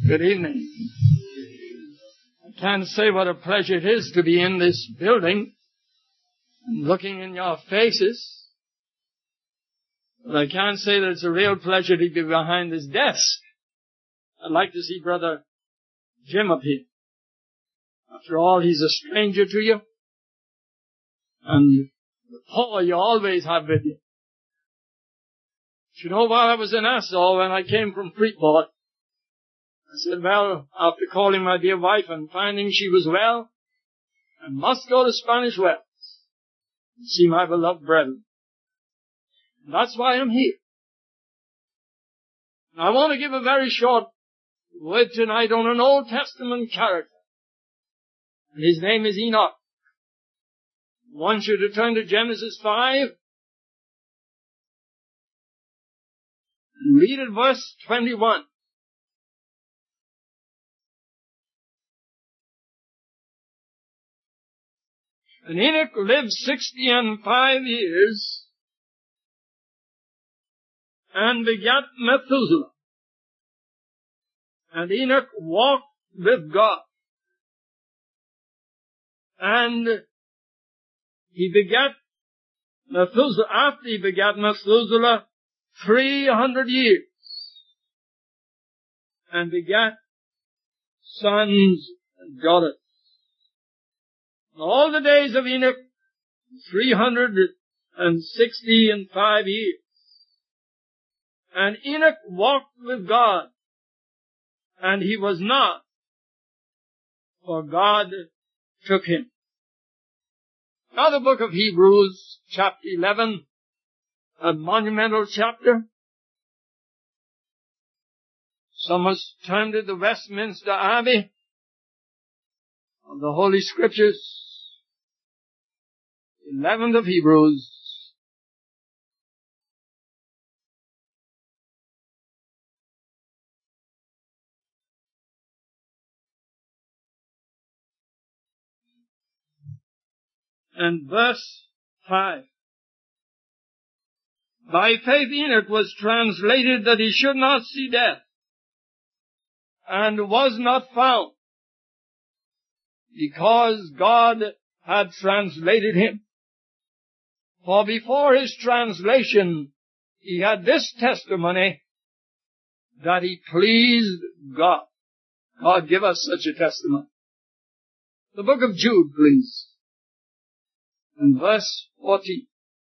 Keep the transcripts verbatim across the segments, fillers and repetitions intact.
Good evening. I can't say what a pleasure it is to be in this building and looking in your faces. But I can't say that it's a real pleasure to be behind this desk. I'd like to see Brother Jim up here. After all, he's a stranger to you. And Paul you always have with you. You know, while I was in Nassau, when I came from Freeport, I said, well, after calling my dear wife and finding she was well, I must go to Spanish Wells and see my beloved brethren. And that's why I'm here. And I want to give a very short word tonight on an Old Testament character. And his name is Enoch. I want you to turn to Genesis five and read at verse twenty-one. And Enoch lived sixty and five years, and begat Methuselah. And Enoch walked with God. And he begat Methuselah, after he begat Methuselah, three hundred years, and begat sons and daughters. All the days of Enoch, three hundred and sixty and five years. And Enoch walked with God, and he was not, for God took him. Now the book of Hebrews, chapter eleven, a monumental chapter. Some must turn to the Westminster Abbey of the Holy Scriptures. eleventh of Hebrews. And verse five. By faith Enoch was translated that he should not see death, and was not found, because God had translated him. For before his translation, he had this testimony, that he pleased God. God, give us such a testimony. The book of Jude, please. And verse fourteen.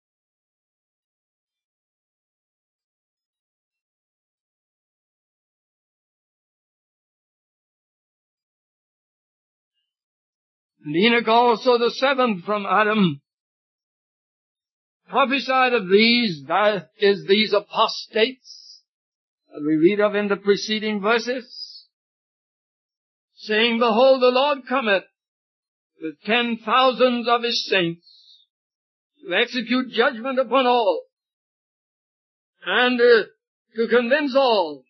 And Enoch also, the seventh from Adam, prophesied of these, that is, these apostates, that we read of in the preceding verses, saying, behold, the Lord cometh with ten thousands of his saints, to execute judgment upon all, and uh, to convince all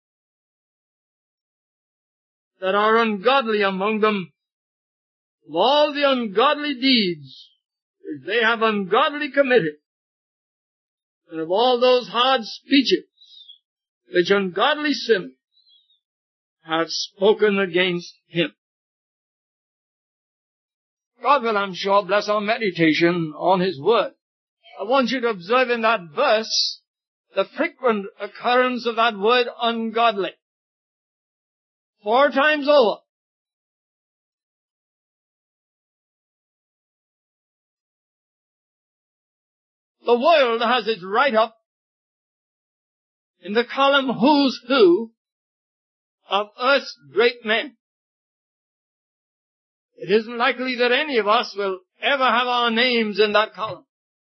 that are ungodly among them of all the ungodly deeds which they have ungodly committed, and of all those hard speeches which ungodly sinners have spoken against him. God will, I'm sure, bless our meditation on his word. I want you to observe in that verse the frequent occurrence of that word ungodly. Four times over. The world has its write-up in the column Who's Who of Earth's great men. It isn't likely that any of us will ever have our names in that column.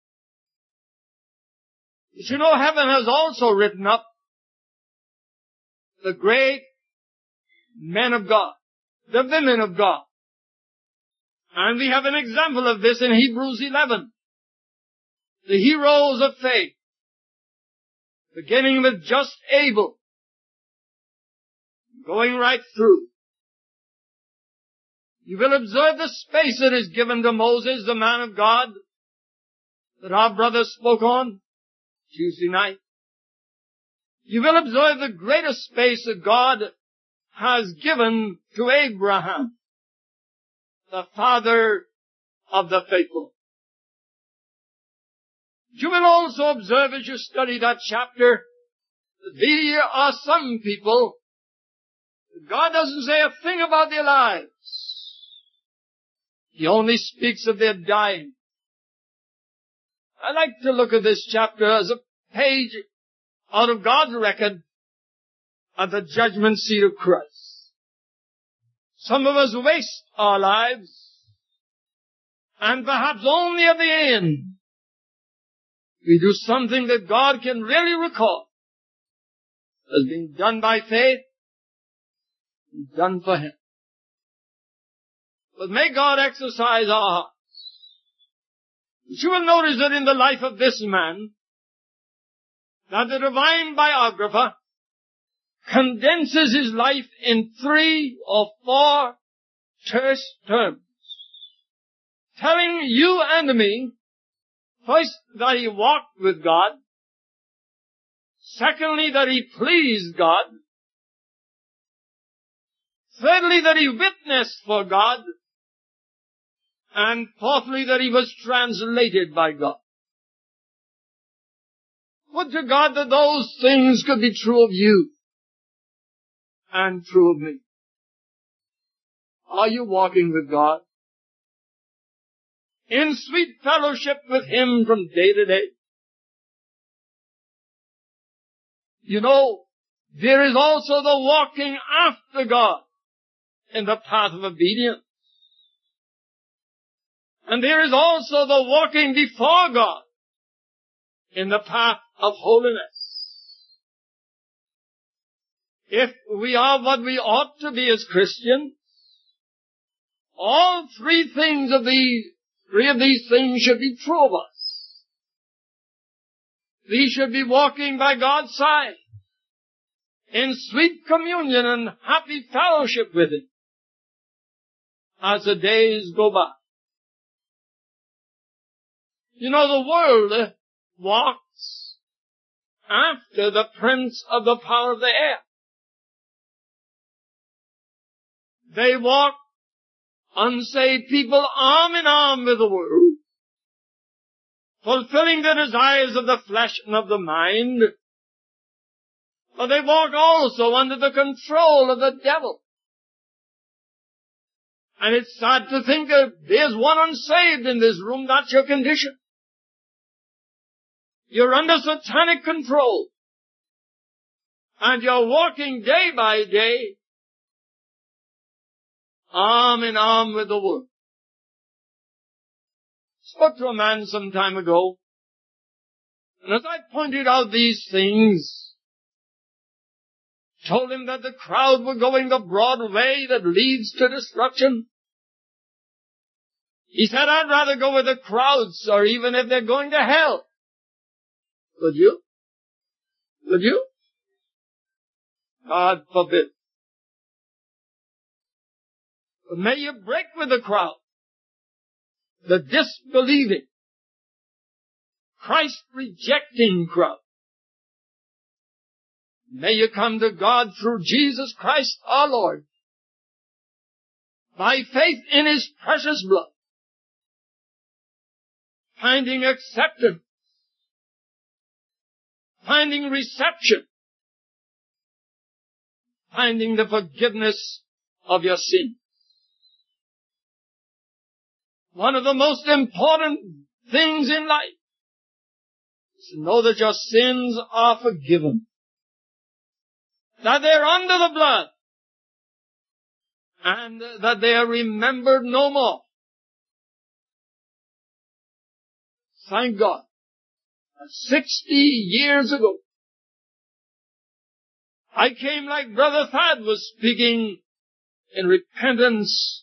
But you know, heaven has also written up the great men of God, the women of God. And we have an example of this in Hebrews eleven. The heroes of faith, beginning with just Abel, going right through. You will observe the space that is given to Moses, the man of God, that our brother spoke on Tuesday night. You will observe the greater space that God has given to Abraham, the father of the faithful. You will also observe as you study that chapter, there are some people, God doesn't say a thing about their lives. He only speaks of their dying. I like to look at this chapter as a page out of God's record at the judgment seat of Christ. Some of us waste our lives, and perhaps only at the end we do something that God can really record as being done by faith and done for Him. But may God exercise our hearts. You will notice that in the life of this man, that the divine biographer condenses his life in three or four terse terms, telling you and me, first, that he walked with God. Secondly, that he pleased God. Thirdly, that he witnessed for God. And fourthly, that he was translated by God. Would to God that those things could be true of you and true of me. Are you walking with God? In sweet fellowship with Him from day to day? You know, there is also the walking after God in the path of obedience. And there is also the walking before God in the path of holiness. If we are what we ought to be as Christians, all three things of these, three of these things should be true of us. We should be walking by God's side in sweet communion and happy fellowship with Him as the days go by. You know, the world walks after the prince of the power of the air. They walk, unsaved people, arm in arm with the world, fulfilling the desires of the flesh and of the mind. But they walk also under the control of the devil. And it's sad to think that there's one unsaved in this room. That's your condition. You're under satanic control. And you're walking day by day, arm in arm with the world. Spoke to a man some time ago, and as I pointed out these things, told him that the crowd were going the broad way that leads to destruction. He said, I'd rather go with the crowd, sir, even if they're going to hell. Would you? Would you? God forbid. But may you break with the crowd, the disbelieving, Christ-rejecting crowd. May you come to God through Jesus Christ our Lord, by faith in His precious blood, finding acceptance, finding reception, finding the forgiveness of your sin. One of the most important things in life is to know that your sins are forgiven, that they're under the blood, and that they are remembered no more. Thank God. Sixty years ago, I came like Brother Thad was speaking in repentance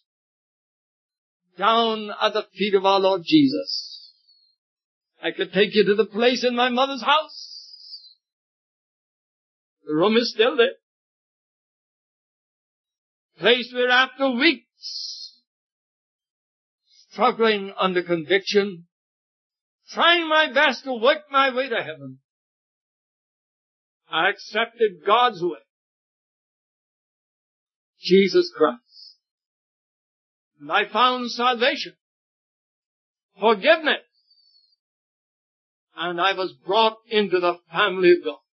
down at the feet of our Lord Jesus. I could take you to the place in my mother's house. The room is still there. Place where after weeks, struggling under conviction, trying my best to work my way to heaven, I accepted God's way. Jesus Christ. And I found salvation, forgiveness, and I was brought into the family of God.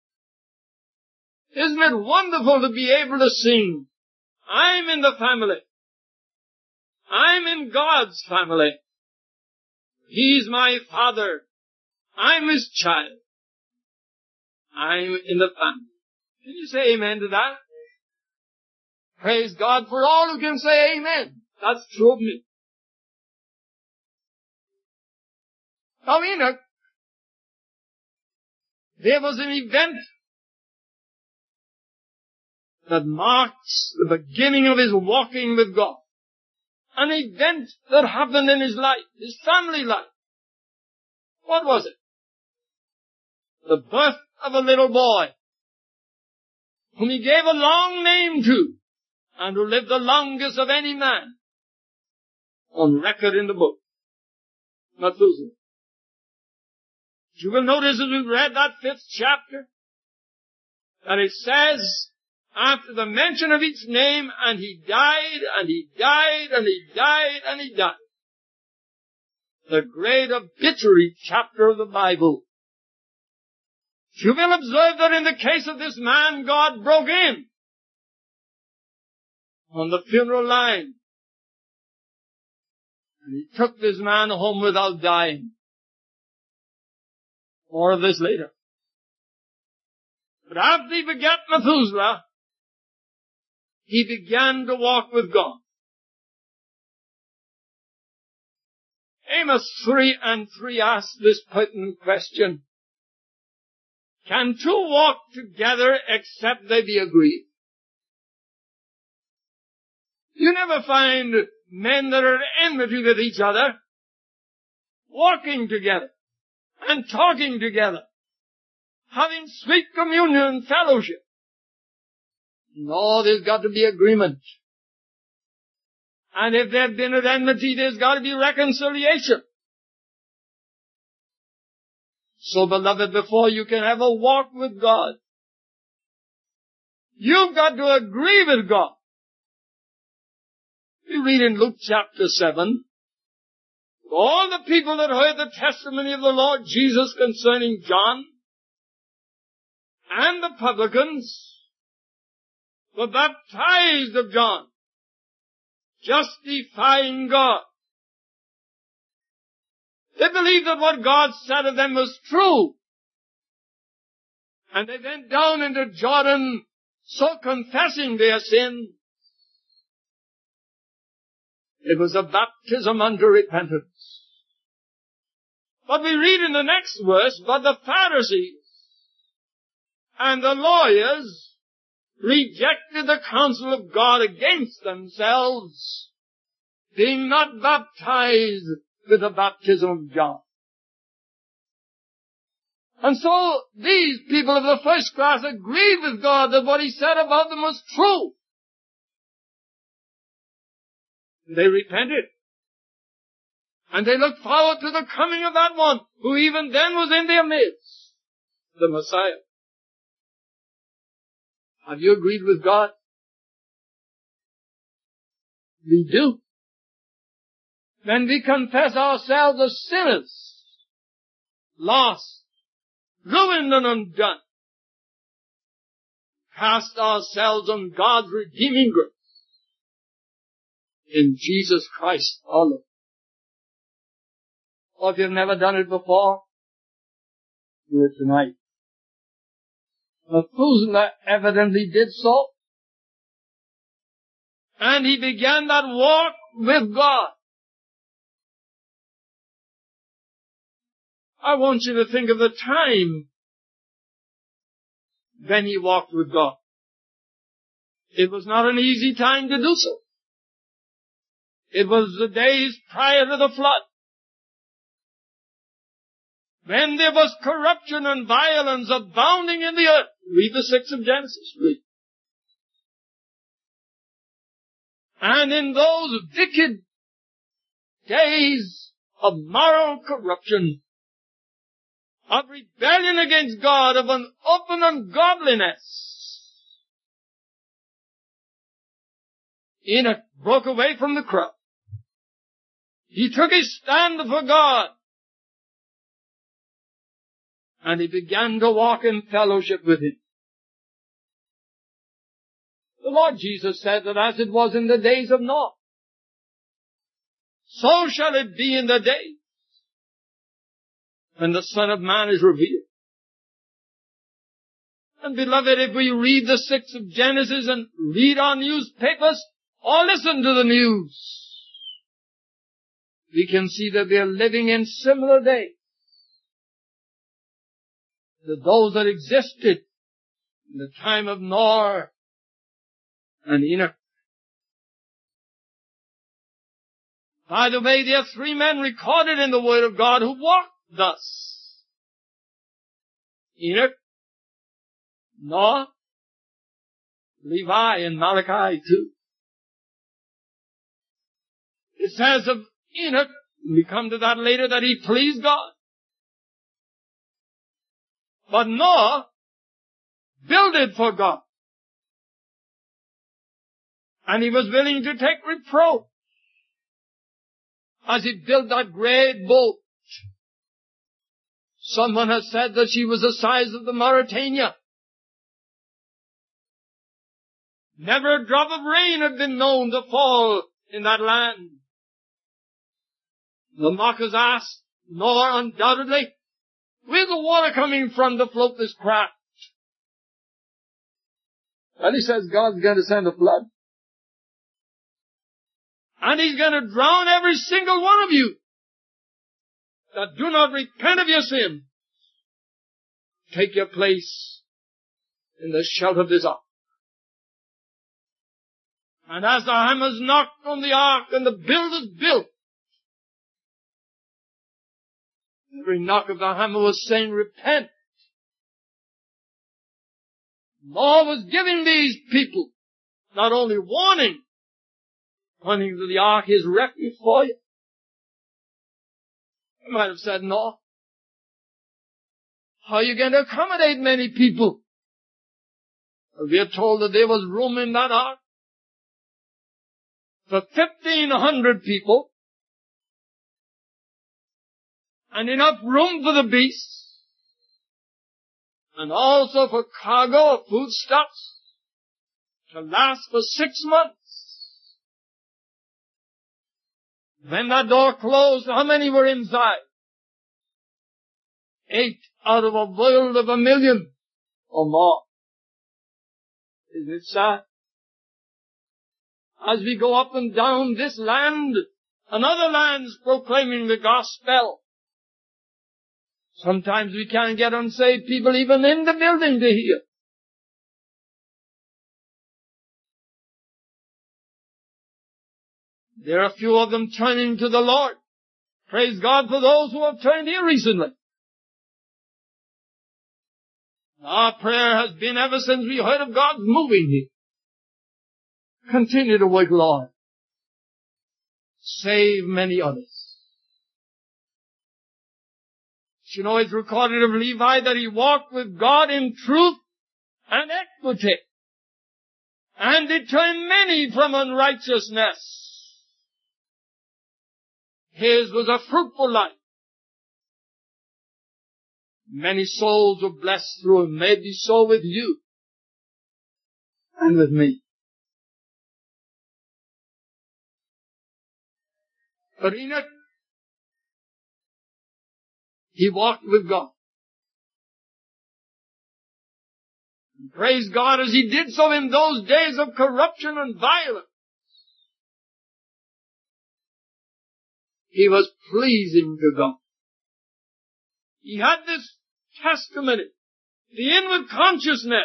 Isn't it wonderful to be able to sing, I'm in the family. I'm in God's family. He's my Father. I'm His child. I'm in the family. Can you say amen to that? Praise God for all who can say amen. That's true of me. Now Enoch, there was an event that marks the beginning of his walking with God. An event that happened in his life, his family life. What was it? The birth of a little boy, whom he gave a long name to, and who lived the longest of any man on record in the book, Methuselah. You will notice as we read that fifth chapter, that it says, after the mention of each name, and he died, and he died, and he died, and he died. The great obituary chapter of the Bible. You will observe that in the case of this man, God broke in on the funeral line. And he took this man home without dying. More of this later. But after he begat Methuselah, he began to walk with God. Amos three and three asks this pertinent question. Can two walk together except they be agreed? You never find men that are at enmity with each other walking together and talking together, having sweet communion and fellowship. No, there's got to be agreement. And if they've been at enmity, there's got to be reconciliation. So, beloved, before you can ever walk with God, you've got to agree with God. We read in Luke chapter seven, all the people that heard the testimony of the Lord Jesus concerning John and the publicans were baptized of John, justifying God. They believed that what God said of them was true. And they went down into Jordan, so confessing their sin. It was a baptism unto repentance. But we read in the next verse, but the Pharisees and the lawyers rejected the counsel of God against themselves, being not baptized with the baptism of John. And so these people of the first class agreed with God that what He said about them was true. They repented. And they looked forward to the coming of that one who even then was in their midst, the Messiah. Have you agreed with God? We do. When we confess ourselves as sinners, lost, ruined and undone, cast ourselves on God's redeeming grace in Jesus Christ our Lord. Or if you've never done it before, do it tonight. Methuselah evidently did so. And he began that walk with God. I want you to think of the time when he walked with God. It was not an easy time to do so. It was the days prior to the flood, when there was corruption and violence abounding in the earth. Read the sixth of Genesis. Read. And in those wicked days of moral corruption, of rebellion against God, of an open ungodliness, Enoch broke away from the crowd. He took his stand for God. And he began to walk in fellowship with Him. The Lord Jesus said that as it was in the days of Noah, so shall it be in the days when the Son of Man is revealed. And beloved, if we read the sixth of Genesis and read our newspapers or listen to the news, we can see that we are living in similar days to those that existed in the time of Noah and Enoch. By the way, there are three men recorded in the Word of God who walked thus: Enoch, Noah, Levi, and Malachi too. It says of Enoch, we come to that later, that he pleased God. But Noah builded for God. And he was willing to take reproach as he built that great boat. Someone has said that she was the size of the Mauritania. Never a drop of rain had been known to fall in that land. The mockers asked Noah, undoubtedly, where's the water coming from to float this craft? And he says God's going to send a flood. And He's going to drown every single one of you that do not repent of your sin. Take your place in the shelter of this ark. And as the hammers knocked on the ark and the builders built, every knock of the hammer was saying, repent. Noah was giving these people not only warning, pointing to the ark, His refuge for you. I might have said, Noah, how are you going to accommodate many people? Well, we are told that there was room in that ark for fifteen hundred people, and enough room for the beasts, and also for cargo of foodstuffs to last for six months. When that door closed, how many were inside? Eight out of a world of a million or more. Isn't it sad? As we go up and down this land and other lands proclaiming the gospel, sometimes we can't get unsaved people even in the building to hear. There are a few of them turning to the Lord. Praise God for those who have turned here recently. Our prayer has been ever since we heard of God's moving here. Continue to work, Lord. Save many others. You know, it's recorded of Levi that he walked with God in truth and equity, and did turn many from unrighteousness. His was a fruitful life. Many souls were blessed through him. May it be so with you and with me. But Enoch, he walked with God. And praise God, as he did so in those days of corruption and violence, he was pleasing to God. He had this testimony, the inward consciousness,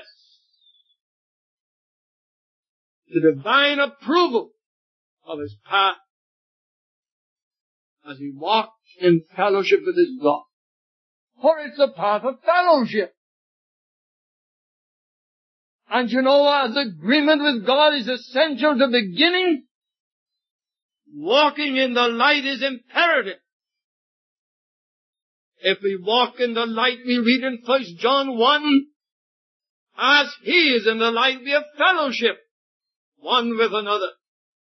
the divine approval of his path as he walked in fellowship with his God. For it's a path of fellowship. And you know, as agreement with God is essential to beginning, walking in the light is imperative. If we walk in the light, we read in First John one, as He is in the light, we have fellowship one with another.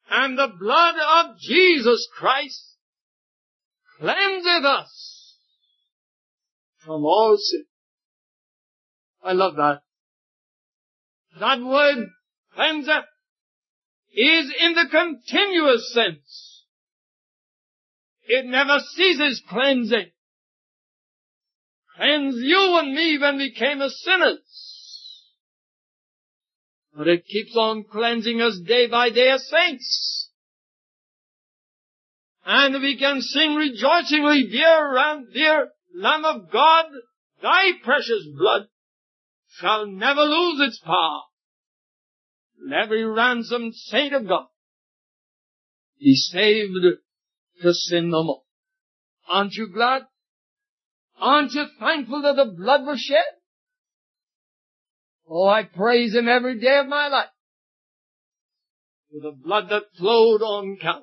And the blood of Jesus Christ cleanseth us from all sin. I love that. That word, cleanseth, is in the continuous sense. It never ceases cleansing. Cleanse you and me when we came as sinners. But it keeps on cleansing us day by day as saints. And we can sing rejoicingly, dear and dear Lamb of God, thy precious blood shall never lose its power. Let every ransomed saint of God be saved to sin no more. Aren't you glad? Aren't you thankful that the blood was shed? Oh, I praise Him every day of my life for the blood that flowed on Calvary.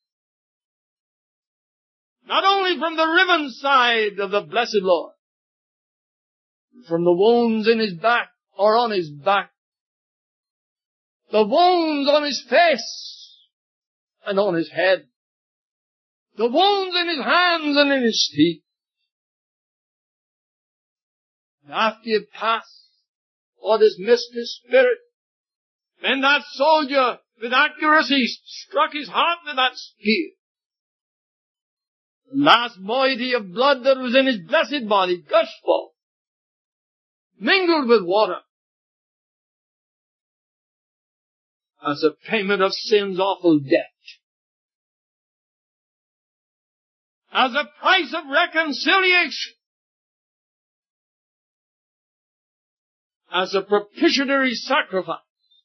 Not only from the riven side of the blessed Lord, but from the wounds in His back or on His back, the wounds on His face and on His head, the wounds in His hands and in His feet. And after you pass or dismissed His spirit, when that soldier with accuracy struck his heart with that spear, the last moiety of blood that was in his blessed body gushed forth, mingled with water, as a payment of sin's awful debt, as a price of reconciliation, as a propitiatory sacrifice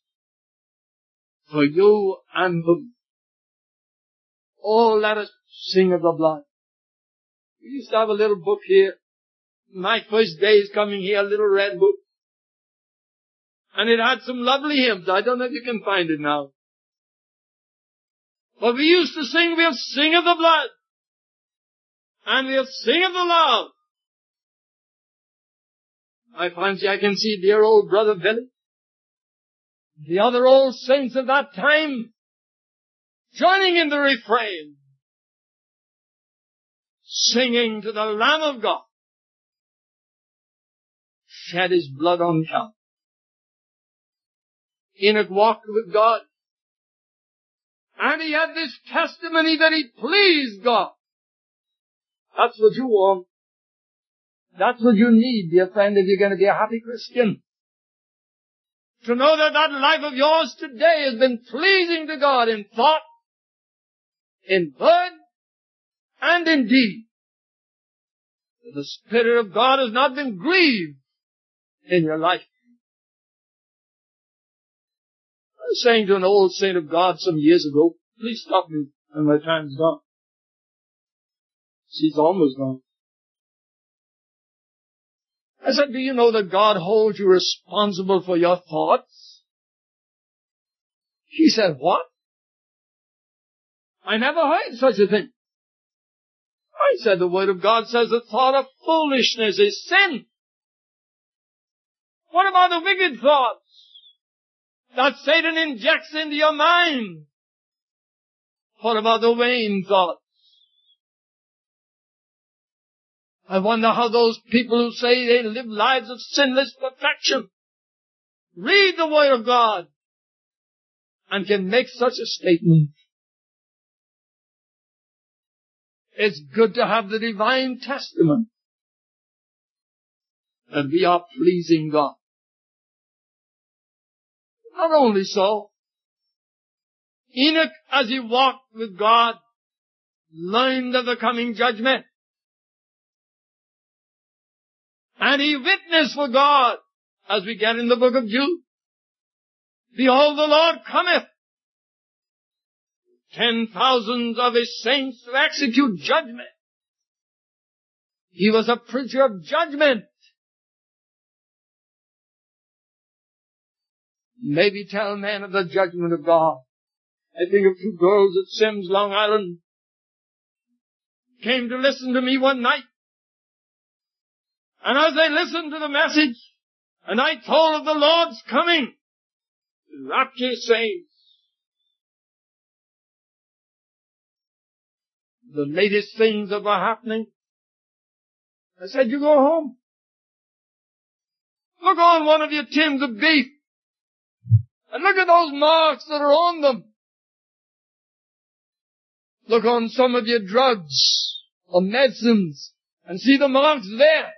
for you and for me. Oh, let us sing of the blood. We used to have a little book here. My first days coming here, a little red book. And it had some lovely hymns. I don't know if you can find it now. But we used to sing, we'll sing of the blood. And we'll sing of the love. I fancy I can see dear old Brother Billy, the other old saints of that time, joining in the refrain, singing to the Lamb of God, shed His blood on Calvary. Enoch walked with God, and he had this testimony that he pleased God. That's what you want. That's what you need, dear friend, if you're going to be a happy Christian. To know that that life of yours today has been pleasing to God in thought, in word, and in deed. The Spirit of God has not been grieved in your life. I was saying to an old saint of God some years ago, please stop me when my time's gone. She's almost gone. I said, do you know that God holds you responsible for your thoughts? She said, what? I never heard such a thing. I said, the Word of God says the thought of foolishness is sin. What about the wicked thoughts that Satan injects into your mind? What about the vain thoughts? I wonder how those people who say they live lives of sinless perfection read the Word of God and can make such a statement. It's good to have the divine testament that we are pleasing God. Not only so, Enoch, as he walked with God, learned of the coming judgment. And he witnessed for God, as we get in the book of Jude. Behold, the Lord cometh. Ten thousands of His saints to execute judgment. He was a preacher of judgment. Maybe tell men of the judgment of God. I think of two girls at Sims, Long Island, came to listen to me one night. And as they listened to the message, and I told of the Lord's coming, rapture saints, the latest things that were happening. I said, you go home. Look on one of your tins of beef. And look at those marks that are on them. Look on some of your drugs or medicines and see the marks there.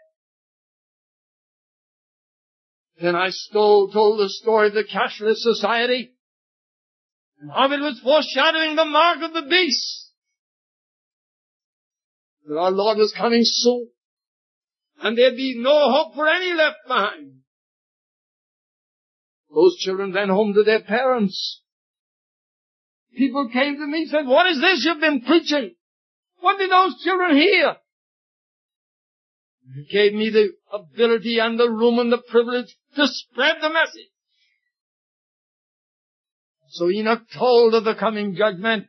Then I stole, told the story of the cashless society and how it was foreshadowing the mark of the beast. That our Lord was coming soon and there'd be no hope for any left behind. Those children went home to their parents. People came to me and said, what is this you've been preaching? What did those children hear? It gave me the ability and the room and the privilege to spread the message. So Enoch told of the coming judgment.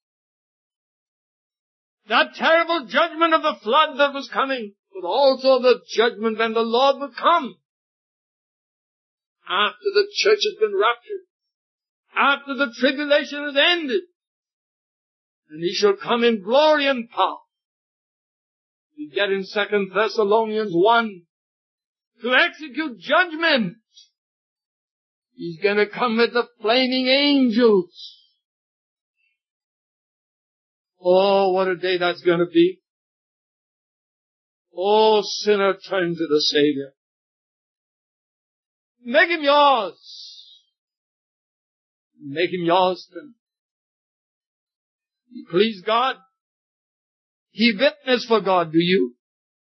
That terrible judgment of the flood that was coming, but also the judgment when the Lord would come. After the church has been raptured. After the tribulation is ended. And he shall come in glory and power. We get in Second Thessalonians one. To execute judgment. He's going to come with the flaming angels. Oh, what a day that's going to be. Oh, sinner, turn to the Savior. Make him yours. Make him yours then. You please God. He witness for God, do you?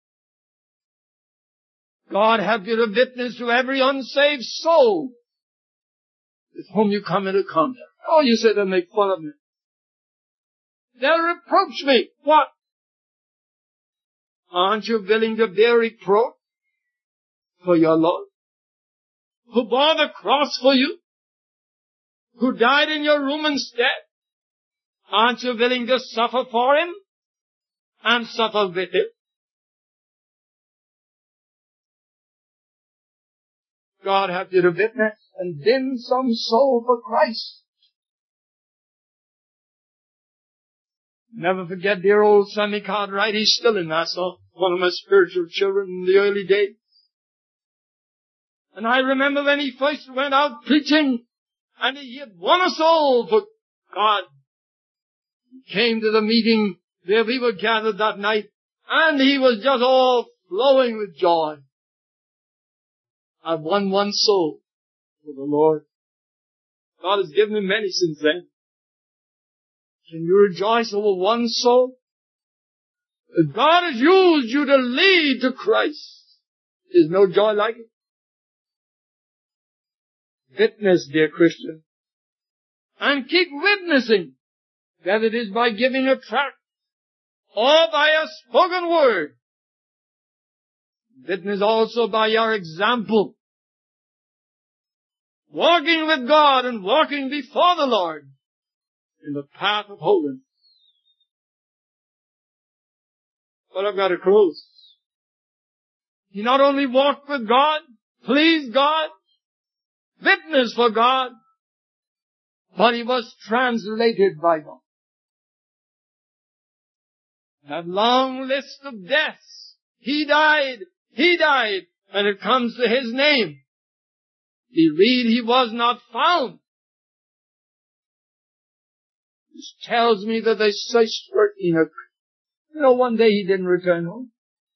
God have you to witness to every unsaved soul with whom you come into contact. Oh, you say they'll make fun of me. They'll reproach me. What? Aren't you willing to bear reproach for your Lord? Who bore the cross for you? Who died in your room instead? Aren't you willing to suffer for him? And suffer with him? God have you to witness and win some soul for Christ. Never forget dear old Sammy Cartwright. He's still in Nassau. One of my spiritual children in the early days. And I remember when he first went out preaching and he had won a soul for God. He came to the meeting where we were gathered that night and he was just all flowing with joy. I've won one soul for the Lord. God has given him many since then. Can you rejoice over one soul? If God has used you to lead to Christ, there's no joy like it. Witness, dear Christian. And keep witnessing, whether it is by giving a tract or by a spoken word. Witness also by your example. Walking with God and walking before the Lord in the path of holiness. But I've got to close. He not only walked with God, pleased God, witnessed for God, but he was translated by God. That long list of deaths. He died. He died. When it comes to his name, we read he was not found. This tells me that they searched for Enoch. You know, one day he didn't return home.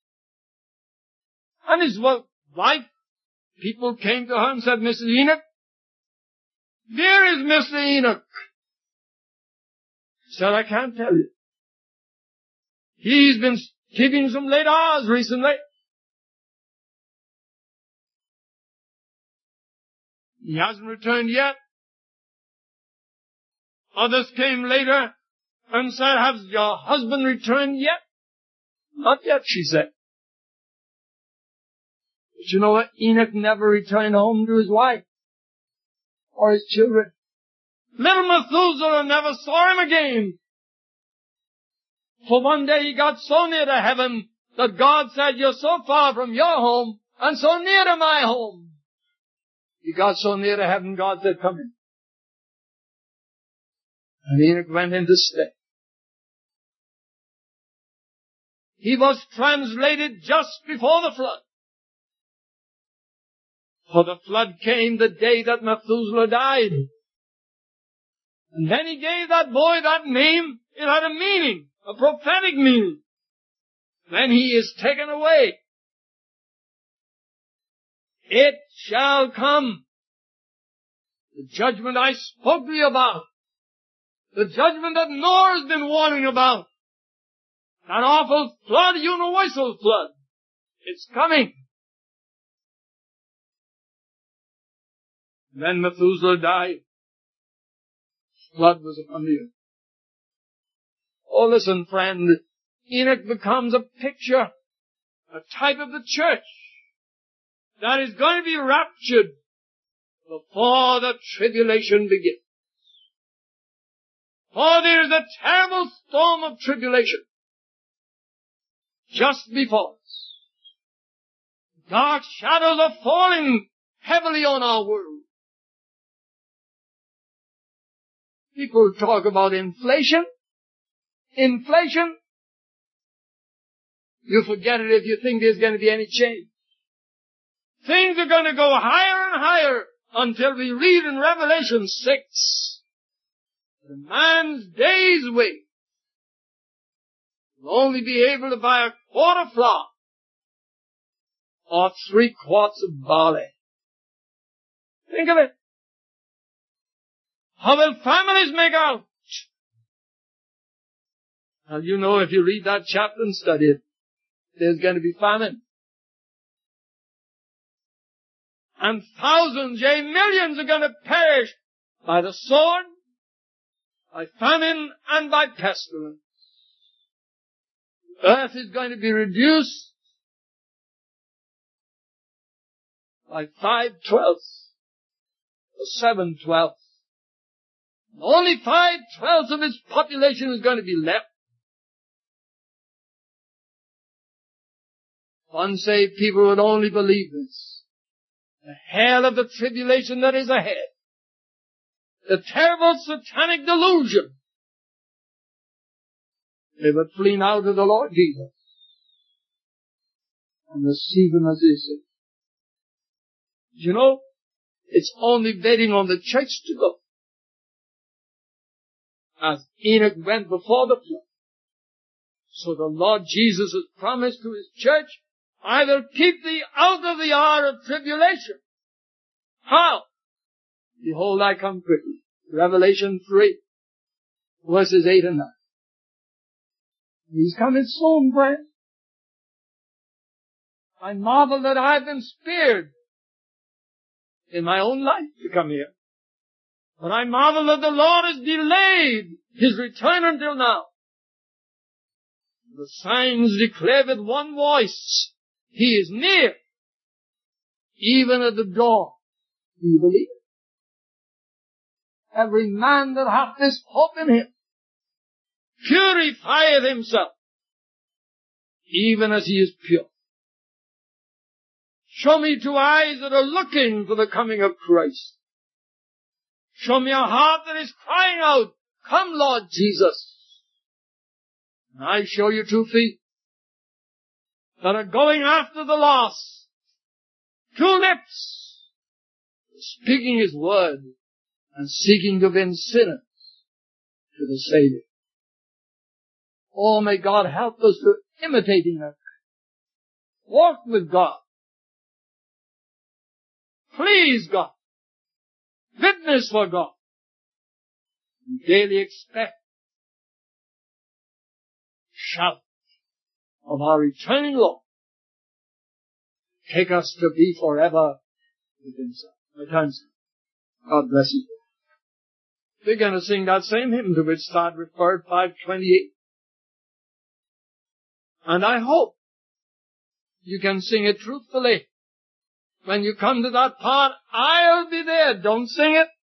And his wife, people came to her and said, Missus Enoch, where is Mister Enoch? She said, I can't tell you. He's been keeping some late hours recently. He hasn't returned yet. Others came later and said, has your husband returned yet? Not yet, she said. But you know what? Enoch never returned home to his wife or his children. Little Methuselah never saw him again. For one day he got so near to heaven that God said, you're so far from your home and so near to my home. He got so near to heaven, God said, come in. And Enoch went in to stay. He was translated just before the flood. For the flood came the day that Methuselah died. And then he gave that boy that name. It had a meaning, a prophetic meaning. Then he is taken away. It shall come. The judgment I spoke to you about. The judgment that Noah's been warning about. That awful flood, universal flood. It's coming. Then Methuselah died. Flood was upon the earth. Oh, listen, friend. Enoch becomes a picture, a type of the church that is going to be raptured before the tribulation begins. For there is a terrible storm of tribulation just before us. Dark shadows are falling heavily on our world. People talk about inflation. Inflation. You forget it if you think there's going to be any change. Things are going to go higher and higher until we read in Revelation six, the man's day's wage will only be able to buy a quart of flour or three quarts of barley. Think of it. How will families make out? Now, you know, if you read that chapter and study it, there's going to be famine. And thousands, yea, millions are going to perish by the sword, by famine, and by pestilence. The earth is going to be reduced by five twelfths, or seven twelfths. Only five twelfths of its population is going to be left. Unsaved people would only believe this. The hell of the tribulation that is ahead. The terrible satanic delusion. They would flee now to the Lord Jesus and receive Him as His Savior. You know, it's only waiting on the church to go. As Enoch went before the flood. So the Lord Jesus has promised to His church, I will keep thee out of the hour of tribulation. How? Behold, I come quickly. Revelation three, verses eight and nine. He's coming soon, friend. I marvel that I've been spared in my own life to come here. But I marvel that the Lord has delayed His return until now. The signs declare with one voice, He is near, even at the door. Do you believe it? Every man that hath this hope in Him purifieth himself, even as he is pure. Show me two eyes that are looking for the coming of Christ. Show me a heart that is crying out, Come, Lord Jesus. And I show you two feet that are going after the lost. Two lips speaking His word and seeking to win sinners to the Savior. Oh, may God help us to imitate Him. Walk with God. Please God. Witness for God. And daily expect shout of our returning Lord. Take us to be forever with Himself. My time's up. God bless you. We're going to sing that same hymn to which Todd referred, five twenty-eight. And I hope you can sing it truthfully. When you come to that part, I'll be there. Don't sing it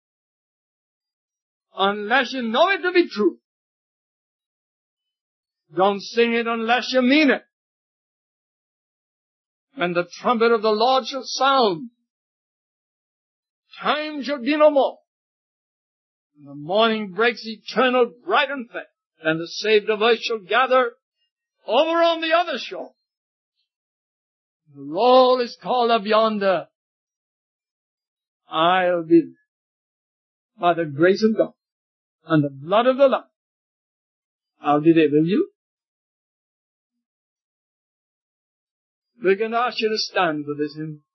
unless you know it to be true. Don't sing it unless you mean it. When the trumpet of the Lord shall sound, time shall be no more. And the morning breaks eternal, bright and fair. Then the saved of earth shall gather over on the other shore. The roll is called up yonder. I'll be there. By the grace of God and the blood of the Lamb. I'll be there. Will you? We're going to ask you to stand for this hymn.